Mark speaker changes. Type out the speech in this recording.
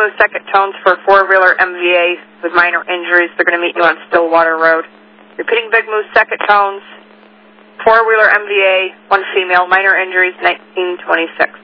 Speaker 1: Moose second tones for four-wheeler MVA with minor injuries. They're going to meet you on Stillwater Road. Repeating Big Moose second tones, four-wheeler MVA, one female, minor injuries, 1926.